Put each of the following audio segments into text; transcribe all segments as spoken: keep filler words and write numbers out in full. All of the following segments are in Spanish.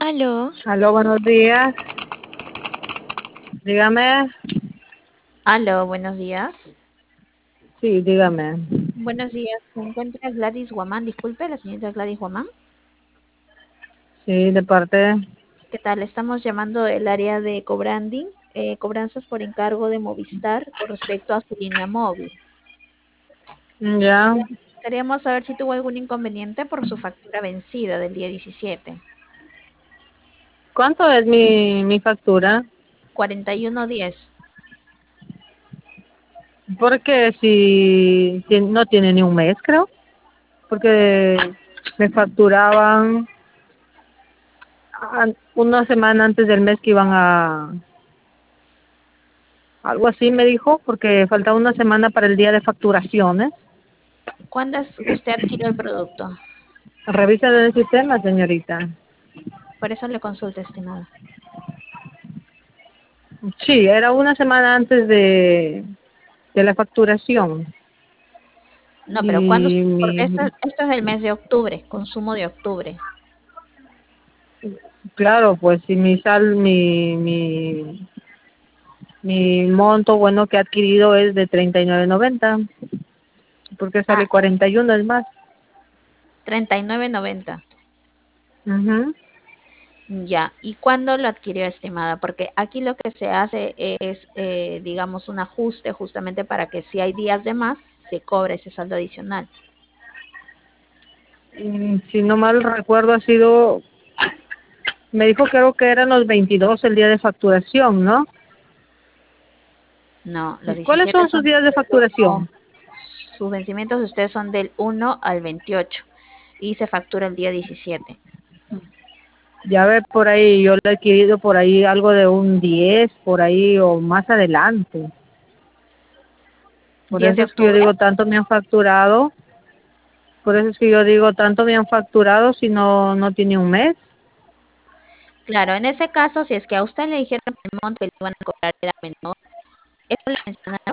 Aló, Aló, buenos días. Dígame. aló, buenos días. Sí, dígame. Buenos días, se encuentra Gladys Guamán. Disculpe, la señorita Gladys Guamán. Sí, de parte. ¿Qué tal? Estamos llamando el área de cobranding, eh, cobranzas por encargo de Movistar con respecto a su línea móvil. Ya. Quería- Queríamos saber si tuvo algún inconveniente por su factura vencida del día diecisiete. ¿Cuánto es mi, mi factura? cuarenta y uno diez. Porque si, si no tiene ni un mes, creo. Porque me facturaban an- una semana antes del mes que iban a... Algo así me dijo, porque faltaba una semana para el día de facturaciones. ¿Cuándo es que usted adquirió el producto? Revisa en el sistema, señorita. Por eso le consulta, estimada. Sí, era una semana antes de, de la facturación. No, pero ¿cuándo? Y Porque mi, esto, esto es del mes de octubre, consumo de octubre. claro, pues si mi sal, mi, mi, mi monto bueno que he adquirido es de treinta y nueve noventa, porque Ah, sale cuarenta y uno es más. treinta y nueve noventa. Ujú. Ya, ¿y cuándo lo adquirió, estimada? Porque aquí lo que se hace es, eh, digamos, un ajuste justamente para que si hay días de más, se cobre ese saldo adicional. Mm, Si no mal recuerdo ha sido, me dijo creo que eran los veintidós el día de facturación, ¿no? No, los ¿Cuáles diecisiete son sus son días de del uno, facturación? sus vencimientos de ustedes son del uno al veintiocho y se factura el día diecisiete. Ya ve por ahí, yo lo he adquirido por ahí algo de un diez por ahí o más adelante. Por diez eso de es que yo octubre. digo, tanto me han facturado, por eso es que yo digo, tanto me han facturado si no, no tiene un mes. Claro, en ese caso, si es que a usted le dijeron que el monto que le iban a cobrar era menor, ¿eso le mencionaron?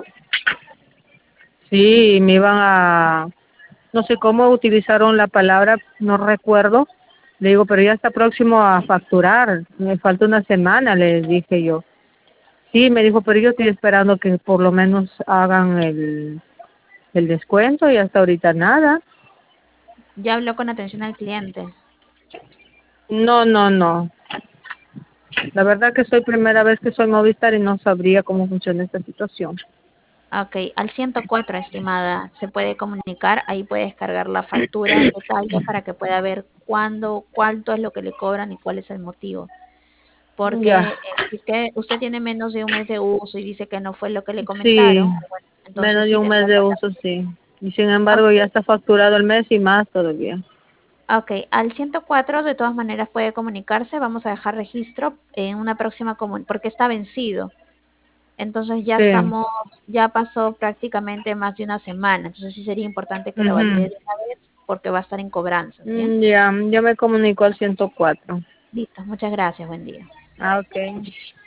Sí, me iban a, no sé cómo utilizaron la palabra, no recuerdo. Le digo, pero ya está próximo a facturar, me falta una semana, les dije yo. Sí, me dijo, pero yo estoy esperando que por lo menos hagan el, el descuento y hasta ahorita nada. Ya habló con atención al cliente. No, no, no. La verdad que soy primera vez que soy Movistar y no sabría cómo funciona esta situación. Ok, al ciento cuatro, estimada, se puede comunicar, ahí puede descargar la factura en detalle para que pueda ver cuándo, cuánto es lo que le cobran y cuál es el motivo. Ya, Porque eh, si es que usted tiene menos de un mes de uso y dice que no fue lo que le sí, comentaron, bueno, entonces menos de sí un mes tendría de que hablar. uso, sí. Y sin embargo ya Ok, está facturado el mes y más todavía. ok, al ciento cuatro de todas maneras puede comunicarse, vamos a dejar registro en una próxima comunicación, porque está vencido. Entonces ya Sí. estamos, ya pasó prácticamente más de una semana. Entonces sí sería importante que lo valide Mhm. de una vez porque va a estar en cobranzas, ¿bien? Ya, ya me comunico al ciento cuatro. Listo, muchas gracias, buen día. Ah, ok.